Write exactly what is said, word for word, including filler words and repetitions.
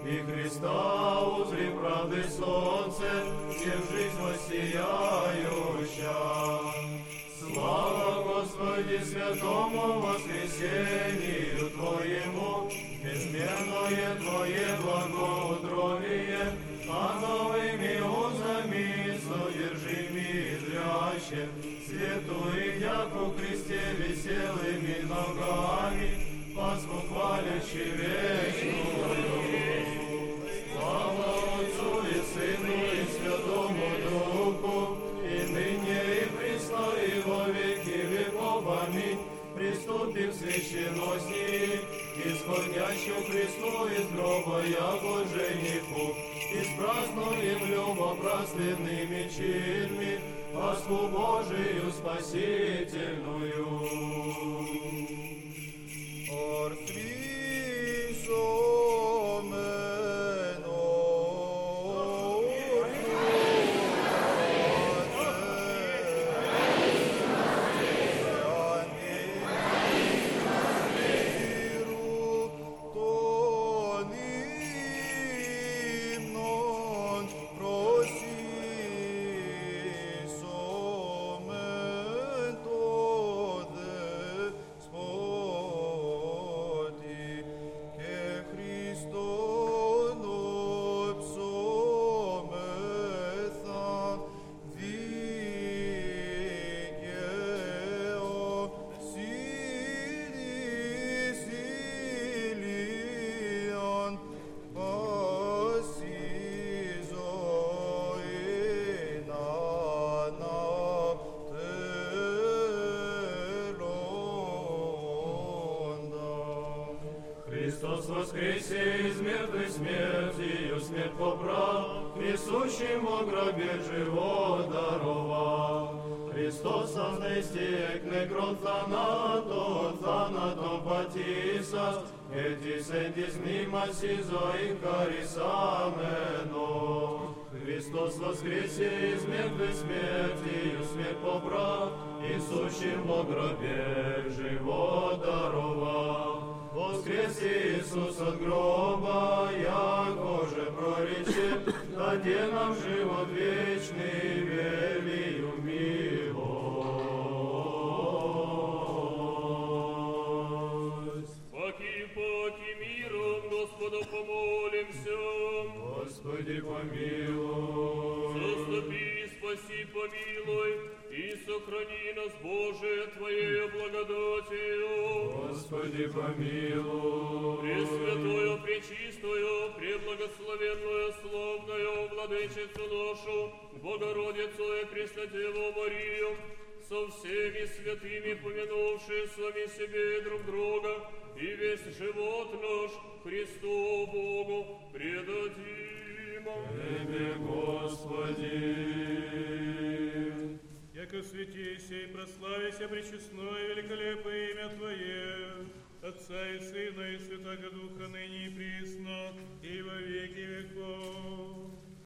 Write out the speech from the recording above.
и Христа узри правды солнце, всем жизнь воссияюща. Слава Господи святому воскресению Твоему, безмерное Твое благоутробие, а новыми узами содержими зряще, святую яку Христе веселыми ногами, Пасху хвалящий вечную. Слава Отцу и Сыну и Святому Духу, и ныне и присно и во веки веков. Аминь. Приступим к священности, исходящему Христу из гроба, яко жениху, и спразднуем любопрасленными чинами Пасху Божию спасительную. Христос воскресе из мертвой смертью, смерть поправ, присущим во гробе живот даровал. Христос сознестек некрон θανάτων, θάνατον πατήσας, ετης εν της μνήμας εις ζωήν χαρισάμενος. Христос воскресе из мертвой смертью, смерть поправ, присущим во гробе живот даровал. Воскрес Иисус от гроба, яко же прорече, даде нам живот вечный, велию милость. Паки, паки, миром Господу помолимся. Господи, помилуй. Заступи, спаси, помилуй, и сохрани нас, Боже, Твоею благодатью. Господи, помилуй. Пресвятую, пречистую, преблагословенную, славную Владычицу нашу, Богородицу и Пресвятеву Марию, со всеми святыми помянувши сами себе и друг друга, и весь живот наш Христу Богу предадим. Тебе, Господи. Яко святейся и прославися пречестное великолепное имя Твое, Отца и Сына и Святого Духа, ныне и присно, и во веки веков.